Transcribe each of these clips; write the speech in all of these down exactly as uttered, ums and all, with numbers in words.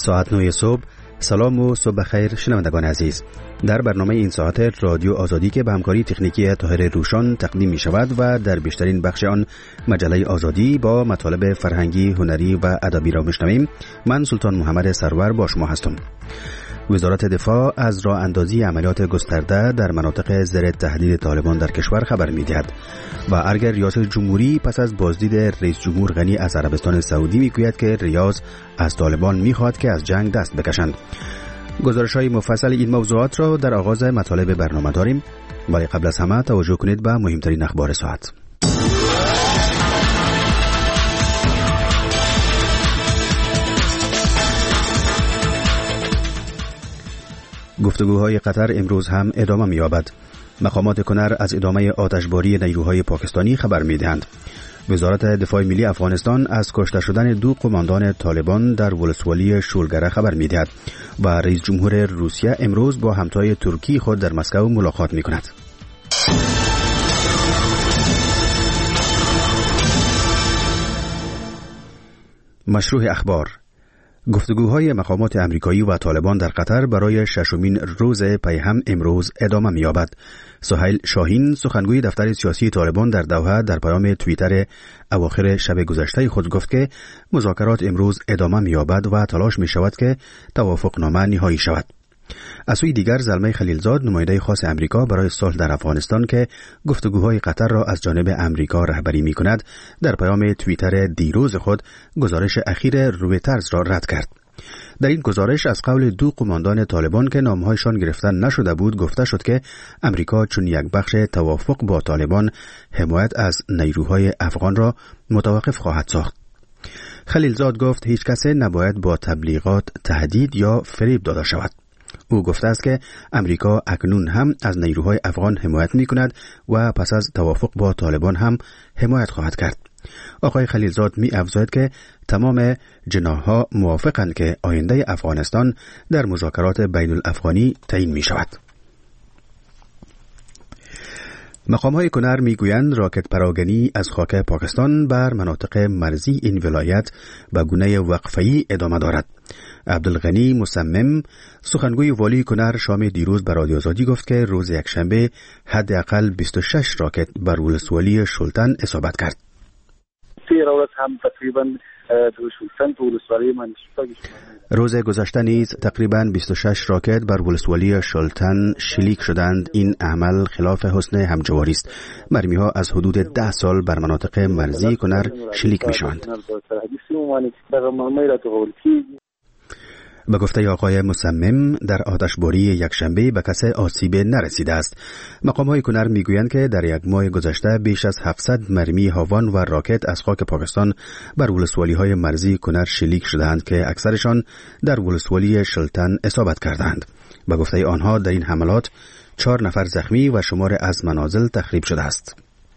ساعت نه صبح. سلام و صبح خیر شنوندگان عزیز. در برنامه این ساعت رادیو آزادی که به همکاری تکنیکی طاهر روشان تقدیم می شود و در بیشترین بخش آن مجله آزادی با مطالب فرهنگی، هنری و ادبی را میشنویم. من سلطان محمد سرور با شما هستم. وزارت دفاع از راه اندازی عملیات گسترده در مناطق زیر تهدید طالبان در کشور خبر می دهد و ارگ ریاست جمهوری پس از بازدید رئیس جمهور غنی از عربستان سعودی می گوید که ریاض از طالبان می خواهد که از جنگ دست بکشند. گزارش های مفصل این موضوعات را در آغاز مطالب برنامه داریم، ولی قبل از همه توجه کنید به مهمترین اخبار ساعت. گفتگوهای قطر امروز هم ادامه می‌یابد. مقامات کنر از ادامه آتشباری نیروهای پاکستانی خبر می‌دهند. وزارت دفاع ملی افغانستان از کشته شدن دو قماندان طالبان در ولسوالی شولگره خبر می‌دهد و رئیس جمهور روسیه امروز با همتای ترکی خود در مسکو ملاقات می‌کند. مشروع اخبار. گفتگوهای مقامات امریکایی و طالبان در قطر برای ششمین روز پی هم امروز ادامه می‌یابد. سهیل شاهین سخنگوی دفتر سیاسی طالبان در دوحه در پیام توییتر اواخر شب گذشته خود گفت که مذاکرات امروز ادامه می‌یابد و تلاش می‌شود که توافقنامه نهایی شود. از سوی دیگر زلمه خلیلزاد نماینده خاص امریکا برای صلح در افغانستان که گفتگوهای قطر را از جانب امریکا رهبری می‌کند در پیام توییتر دیروز خود گزارش اخیر رویترز را رد کرد. در این گزارش از قول دو قماندان طالبان که نامهایشان گرفته نشده بود گفته شد که امریکا چون یک بخش توافق با طالبان حمایت از نیروهای افغان را متوقف خواهد ساخت. خلیلزاد گفت هیچ کس نباید با تبلیغات تهدید یا فریب داده شود. او گفته است که امریکا اکنون هم از نیروهای افغان حمایت می کند و پس از توافق با طالبان هم حمایت خواهد کرد. آقای خلیلزاد می افزاید که تمام جناح‌ها موافقند که آینده افغانستان در مذاکرات بین الافغانی تعیین می شود. مقام‌های کنر می‌گویند راکت پراگنی از خاک پاکستان بر مناطق مرزی این ولایت به گونه وقفه‌ای ادامه دارد. عبدالغنی مصمم سخنگوی والی کنر شام دیروز به رادیو آزادی گفت که روز یکشنبه حداقل بیست و شش راکت بر ولسوالی شلتن اصابت کرد. روز گذشته نیز تقریباً بیست و شش راکت بر ولسوالی شلتن شلیک شدند. این عمل خلاف حسن همجواری است. مرمی‌ها از حدود ده سال بر مناطق مرزی کنر شلیک می‌شوند. به گفته آقای مصمم در آتشباری یکشنبه به کسی آسیب نرسیده است. مقام‌های کنر میگویند که در یک ماه گذشته بیش از هفتصد مرمی هاون و راکت از خاک پاکستان بر ولسوالی‌های مرزی کنر شلیک شدند که اکثرشان در ولسوالی شلتن اصابت کردند. به گفته آنها در این حملات چهار نفر زخمی و شمار از منازل تخریب شده است.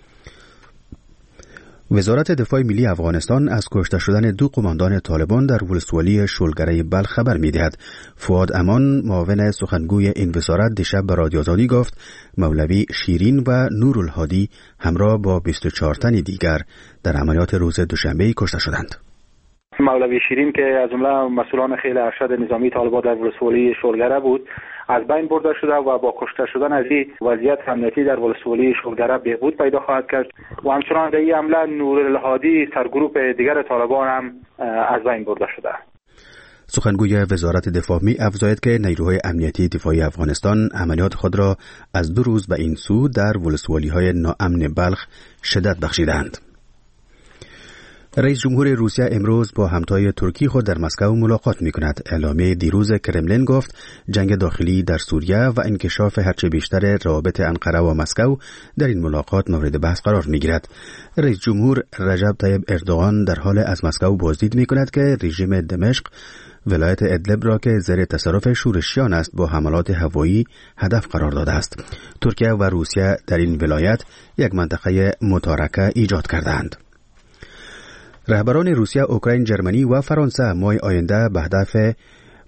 وزارت دفاع ملی افغانستان از کشته شدن دو قماندان طالبان در ولسوالی شولگره بلخ خبر می‌دهد. فؤاد امان معاون سخنگوی این وزارت دیشب به رادیو آزادی گفت مولوی شیرین و نورالهادی همراه با بیست و چهار تن دیگر در عملیات روز دوشنبه کشته شدند. مولوی شیرین که از جمله مسئولان خیلی ارشد نظامی طالبان در ولسوالی شولگره بود از بین برده شده و با کشته شدن از این وضعیت امنیتی در ولسوالی شولگره بهبود پیدا خواهد کرد و همچنان در این حمله نورالهادی سرگروپ دیگر طالبان هم از بین برده شده. سخنگوی وزارت دفاع می افزاید که نیروهای امنیتی دفاعی افغانستان عملیات خود را از دو روز به این سو در ولسوالی‌های ناامن بلخ شدت بخشیدند. رئیس جمهور روسیه امروز با همتای ترکی خود در مسکو ملاقات می کند. اعلامیه دیروز کرملین گفت جنگ داخلی در سوریه و انکشاف هرچه بیشتر روابط انقره و مسکو در این ملاقات مورد بحث قرار می گیرد. رئیس جمهور رجب طیب اردوغان در حال از مسکو بازدید می کند که رژیم دمشق ولایت ادلب را که زیر تصرف شورشیان است با حملات هوایی هدف قرار داده است. ترکیه و روسیه در این ولایت یک منطقه متارکه ایجاد کردند. رهبران روسیه، اوکراین، جرمنی و فرانسه ماه آینده به هدف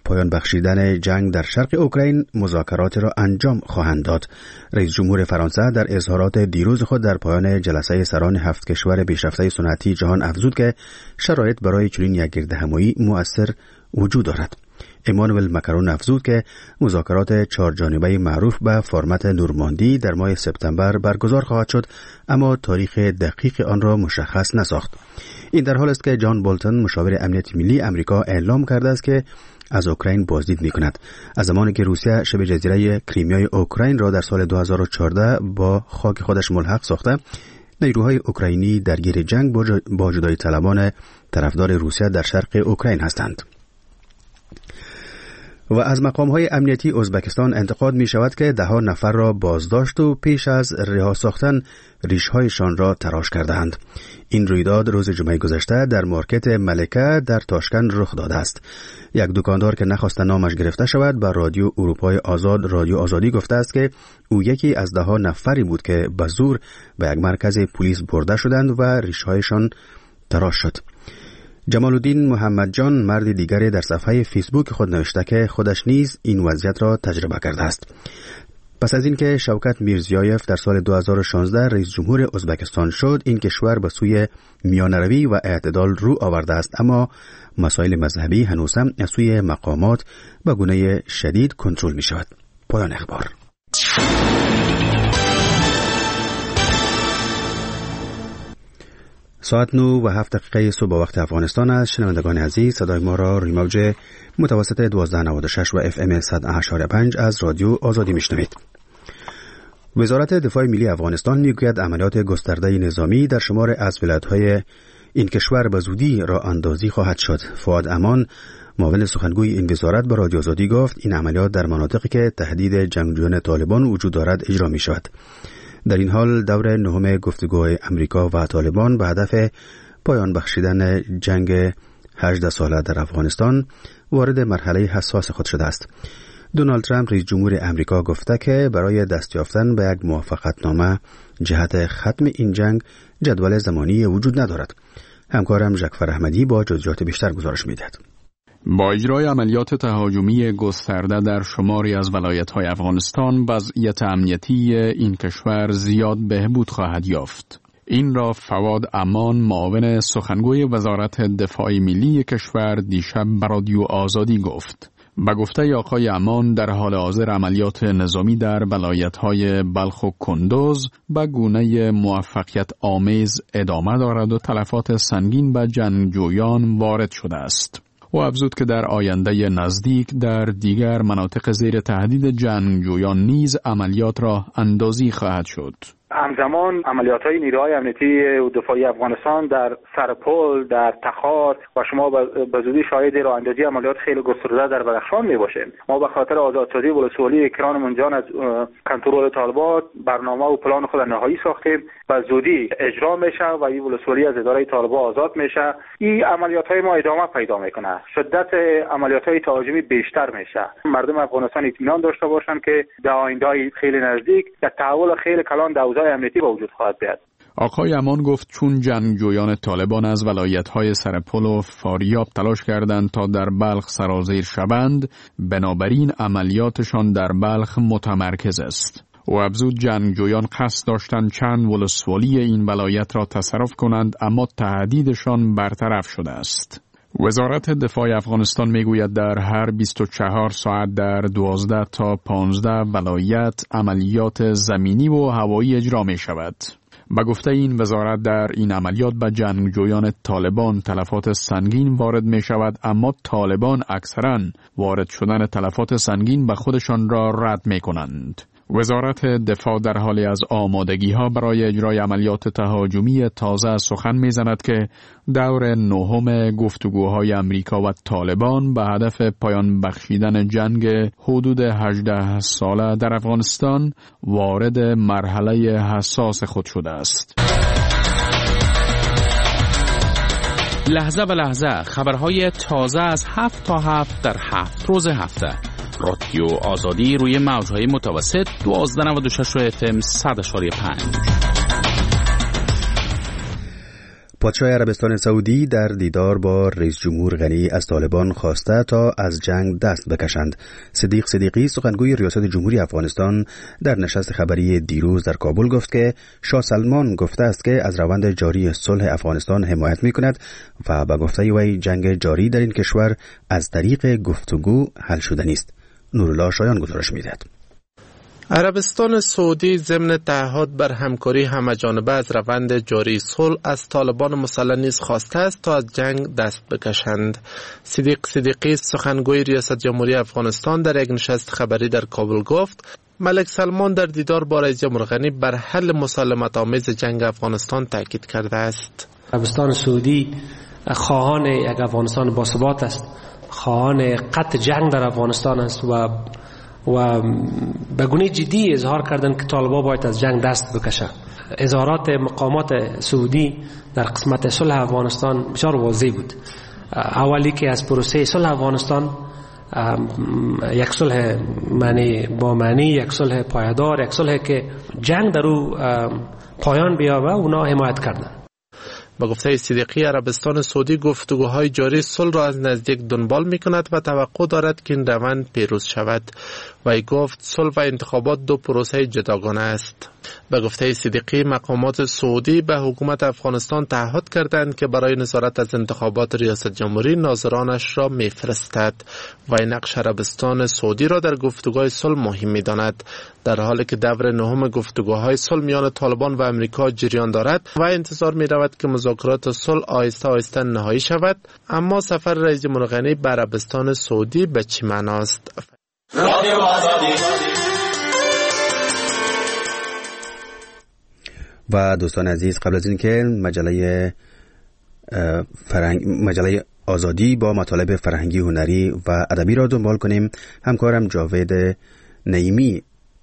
پایان بخشیدن جنگ در شرق اوکراین مذاکرات را انجام خواهند داد. رئیس جمهور فرانسه در اظهارات دیروز خود در پایان جلسه سران هفت کشور پیشرفته صنعتی جهان افزود که شرایط برای چنین یک گردهمایی مؤثر وجود دارد. امانوئل مکرون افزود که مذاکرات چهار جانبه معروف به فرمت نورماندی در ماه سپتامبر برگزار خواهد شد، اما تاریخ دقیق آن را مشخص نساخت. این در حال است که جان بولتون مشاور امنیت ملی امریکا اعلام کرده است که از اوکراین بازدید می‌کند. از زمانی که روسیه شبه جزیره کریمیای اوکراین را در سال دو هزار و چهارده با خاک خودش ملحق ساخته، نیروهای اوکراینی درگیر جنگ با جدایی طلبان طرفدار روسیه در شرق اوکراین هستند. و از مقام‌های امنیتی ازبکستان انتقاد می شود که ده ها نفر را بازداشت و پیش از رها ساختن ریش‌هایشان را تراش کردند. این رویداد روز جمعه گذشته در مارکت ملکه در تاشکند رخ داده است. یک دکاندار که نخواسته نامش گرفته شود به رادیو اروپای آزاد رادیو آزادی گفته است که او یکی از ده ها نفری بود که به زور به یک مرکز پلیس برده شدند و ریش‌هایشان تراش شد. جمال الدین محمد جان مرد دیگری در صفحه فیسبوک خود نوشته که خودش نیز این وضعیت را تجربه کرده است. پس از اینکه شوکت میرزیایف در سال دو هزار و شانزده رئیس جمهور ازبکستان شد، این کشور به سوی میانروی و اعتدال رو آورده است، اما مسائل مذهبی هنوز هم از سوی مقامات به گونه شدید کنترل می شود. پایان اخبار. ساعت نو و هفت دقیقه صبح وقت افغانستان است. شنوندگان عزیز، صدای ما را روی موج متوسط دوازده نود و شش و اف ام صد و هشت و پنج از رادیو آزادی میشنوید. وزارت دفاع ملی افغانستان میگوید عملیات گسترده نظامی در شمار از ولایت‌های این کشور به زودی را اندازی خواهد شد. فؤاد امان، معاون سخنگوی این وزارت، به رادیو آزادی گفت این عملیات در مناطقی که تهدید جنگجویان طالبان وجود دارد اجرا می شود. در این حال دور نهم گفتگوهای امریکا و طالبان به هدف پایان بخشیدن جنگ هجده ساله در افغانستان وارد مرحله حساس خود شده است. دونالد ترامپ رئیس جمهور امریکا گفته که برای دست یافتن به یک موافقتنامه جهت ختم این جنگ جدول زمانی وجود ندارد. همکارم ژکفر احمدی با جزئیات بیشتر گزارش می‌دهد. با اجرای عملیات تهاجمی گسترده در شماری از ولایت‌های افغانستان، وضعیت امنیتی این کشور زیاد بهبود خواهد یافت. این را فواد امان، معاون سخنگوی وزارت دفاع ملی کشور، دیشب به رادیو آزادی گفت. به گفته آقای امان، در حال حاضر عملیات نظامی در ولایت‌های بلخ و کندوز به گونه موفقیت آمیز ادامه دارد و تلفات سنگین به جنگجویان وارد شده است. و افزود که در آینده نزدیک در دیگر مناطق زیر تهدید جنگجویان نیز عملیات را اندازی خواهد شد. همزمان عملیات‌های نیروهای امنیتی و دفاعی افغانستان در سرپل، در تخار و شما به زودی شاهد راه اندازی عملیات خیلی گسترده در بدخشان می‌باشیم. ما به خاطر آزادسازی ولسوالی کران منجان از کنترل طالبان برنامه و پلان خود نهایی ساختیم. به زودی اجرا میشه و این ولسوالی از اداره طالبان آزاد میشه. این عملیات‌های ما ادامه پیدا میکنه. شدت عملیات‌های تهاجمی بیشتر میشه. مردم افغانستان اطمینان داشته باشند که در آینده خیلی نزدیک در تحول خیلی کلان در امنیتی با وجود خواهد بیاد. آقای امان گفت چون جنگجویان طالبان از ولایت‌های سرپل و فاریاب تلاش کردند تا در بلخ سرازیر شوند، بنابراین عملیاتشان در بلخ متمرکز است. و افزود جنگجویان قصد داشتند چند ولسوالی این ولایت را تصرف کنند، اما تهدیدشان برطرف شده است. وزارت دفاع افغانستان میگوید در هر بیست و چهار ساعت در دوازده تا پانزده ولایت عملیات زمینی و هوایی اجرا می شود. به گفته این وزارت در این عملیات به جنگجویان طالبان تلفات سنگین وارد می شود، اما طالبان اکثراً وارد شدن تلفات سنگین به خودشان را رد می کنند. وزارت دفاع در حالی از آمادگی ها برای اجرای عملیات تهاجمی تازه سخن میزند که دور نهم گفتگوهای امریکا و طالبان به هدف پایان بخشیدن جنگ حدود هجده ساله در افغانستان وارد مرحله حساس خود شده است. لحظه به لحظه خبرهای تازه از هفت تا هفت در هفت روز هفته. رادیو آزادی روی موج‌های متوسط دوازده نود و شش و اف ام صد و پنج. پادشاه عربستان سعودی در دیدار با رئیس جمهور غنی از طالبان خواسته تا از جنگ دست بکشند. صدیق صدیقی سخنگوی ریاست جمهوری افغانستان در نشست خبری دیروز در کابل گفت که شاه سلمان گفته است که از روند جاری صلح افغانستان حمایت می‌کند و به گفته وی جنگ جاری در این کشور از طریق گفتگو حل شده نیست. نورالله شایان گزارش می‌دهد. عربستان سعودی ضمن تعهد بر همکاری همه‌جانبه از روند جاری صلح از طالبان مسلح نیز خواسته است تا از جنگ دست بکشند. صدیق صدیقی سخنگوی ریاست جمهوری افغانستان در یک نشست خبری در کابل گفت ملک سلمان در دیدار با رئیس جمهور غنی بر حل مسالمت آمیز جنگ افغانستان تاکید کرده است. عربستان سعودی خواهان یک افغانستان باثبات است، خواهان قطع جنگ در افغانستان است و و به گونه جدی اظهار کردند که طالبان باید از جنگ دست بکشه. اظهارات مقامات سعودی در قسمت صلح افغانستان بسیار واضح بود. اولی که از پروسه صلح افغانستان یک صلح معنی با معنی، یک صلح پایدار، یک صلح که جنگ در او پایان بیابه اونا حمایت کردند. با گفته صدیقی عربستان سعودی گفتگوهای جاری صلح را از نزدیک دنبال می کند و توقع دارد که این روند پیروز شود. وی گفت صلح و انتخابات دو پروسه جداگانه است. به گفته صدیقی مقامات سعودی به حکومت افغانستان تعهد کردند که برای نظارت از انتخابات ریاست جمهوری ناظرانش را میفرستد و این نقش عربستان سعودی را در گفتگوهای صلح مهم می‌داند. در حالی که دور نهم گفتگوهای صلح میان طالبان و امریکا جریان دارد و انتظار می‌رود که مذاکرات صلح آهسته آهسته نهایی شود، اما سفر رئیس جمهور غنی به عربستان سعودی به چه معناست؟ و دوستان عزیز، قبل از اینکه مجله فرهنگ مجله آزادی با مطالب فرهنگی، هنری و ادبی را دنبال کنیم، همکارم جاوید نعیمی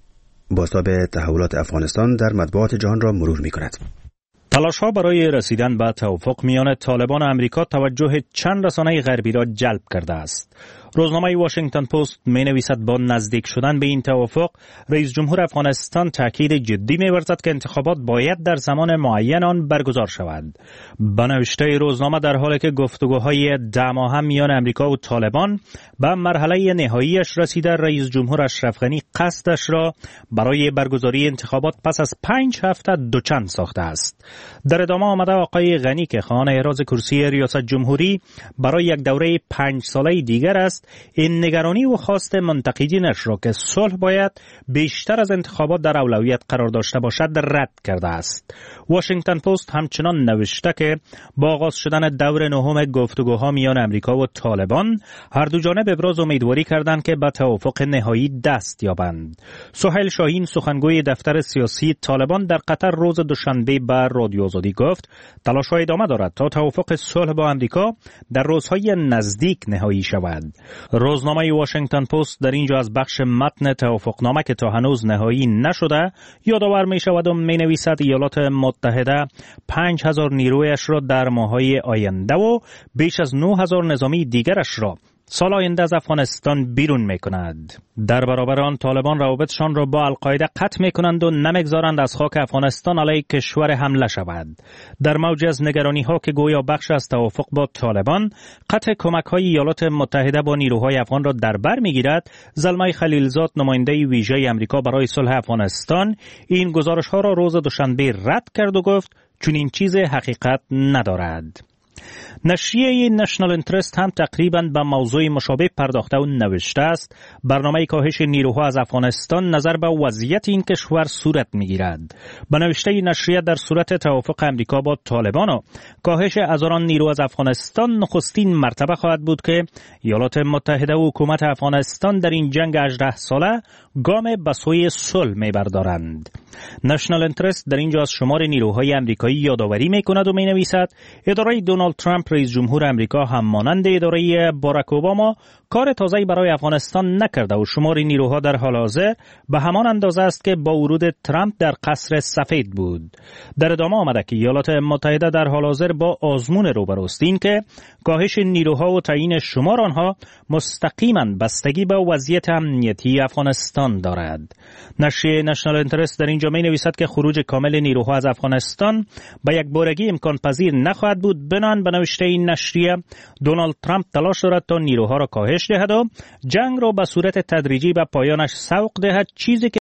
بازتاب تحولات افغانستان در مطبوعات جهان را مرور می‌کند. تلاش‌ها برای رسیدن به توافق میان طالبان و امریکا توجه چند رسانه غربی را جلب کرده است. روزنامه واشنگتن پست می نویسد با نزدیک شدن به این توافق رئیس جمهور افغانستان تاکید جدی می ورزد که انتخابات باید در زمان معین آن برگزار شود. با نوشته روزنامه در حالی که گفتگوهای ده ماهه میان امریکا و طالبان به مرحله نهاییش رسیده، رئیس جمهور اشرف غنی قصدش را برای برگزاری انتخابات پس از پنج هفته دوچند ساخته است. در ادامه آمده آقای غنی که خواهان احراز کرسی ریاست جمهوری برای یک دوره پنج ساله دیگر است، این نگرانی و خواست منتقدینش را که صلح باید بیشتر از انتخابات در اولویت قرار داشته باشد رد کرده است. واشنگتن پست همچنان نوشته که با آغاز شدن دور نهم گفتگوها میان امریکا و طالبان، هر دو جانب ابراز امیدواری کردند که به توافق نهایی دست یابند. سهیل شاهین سخنگوی دفتر سیاسی طالبان در قطر روز دوشنبه به رادیو آزادی گفت تلاش‌ها ادامه دارد تا توافق صلح با امریکا در روزهای نزدیک نهایی شود. روزنامه واشنگتن پست در اینجا از بخش متن توافقنامه که تا هنوز نهایی نشده یادآور می شود و می نویسد ایالات متحده پنج هزار نیرویش را در ماه‌های آینده و بیش از نه هزار نظامی دیگرش را سال آینده از افغانستان بیرون می کند. در برابر آن طالبان روابطشان را با القاعده قطع می کنند و نمیگذارند از خاک افغانستان علیه کشور حمله شود. در موج از نگرانی ها که گویا بخش از توافق با طالبان قطع کمک های ایالات متحده با نیروهای افغان را در بر می گیرد، زلمه خلیلزاد نماینده ویژه امریکا برای صلح افغانستان این گزارش ها را روز دوشنبه رد کرد و گفت چون این چیز حقیقت ندارد. نشریه نشنال انترست هم تقریباً به موضوع مشابه پرداخته و نوشته است برنامه کاهش نیروها از افغانستان نظر به وضعیت این کشور صورت می‌گیرد. به نوشته نشریه در صورت توافق امریکا با طالبان و کاهش هزاران نیرو از افغانستان نخستین مرتبه خواهد بود که ایالات متحده و حکومت افغانستان در این جنگ هجده ساله گام به سوی صلح می‌بردارند. نشنال انترست در اینجا از شمار نیروهای امریکایی یادآوری می‌کند و می‌نویسد اداره دونالد ترامپ رئیس جمهور امریکا هم مانند اداره باراک اوباما کار تازه‌ای برای افغانستان نکرده و شمار نیروها در حال حاضر به همان اندازه است که با ورود ترامپ در قصر سفید بود. در ادامه آمده که ایالات متحده در حال حاضر با آزمون روبروست، این که کاهش نیروها و تعیین شمار آنها مستقیما بستگی به وضعیت امنیتی افغانستان دارد. نشریه نشنال انترست در اینجا می نویسد که خروج کامل نیروها از افغانستان به یک بارگی امکان پذیر نخواهد بود. بنان به نوشته این نشریه دونالد ترامپ تلاش دارد تا نیروها را کاهش دهد و جنگ را به صورت تدریجی به پایانش سوق دهد، چیزی که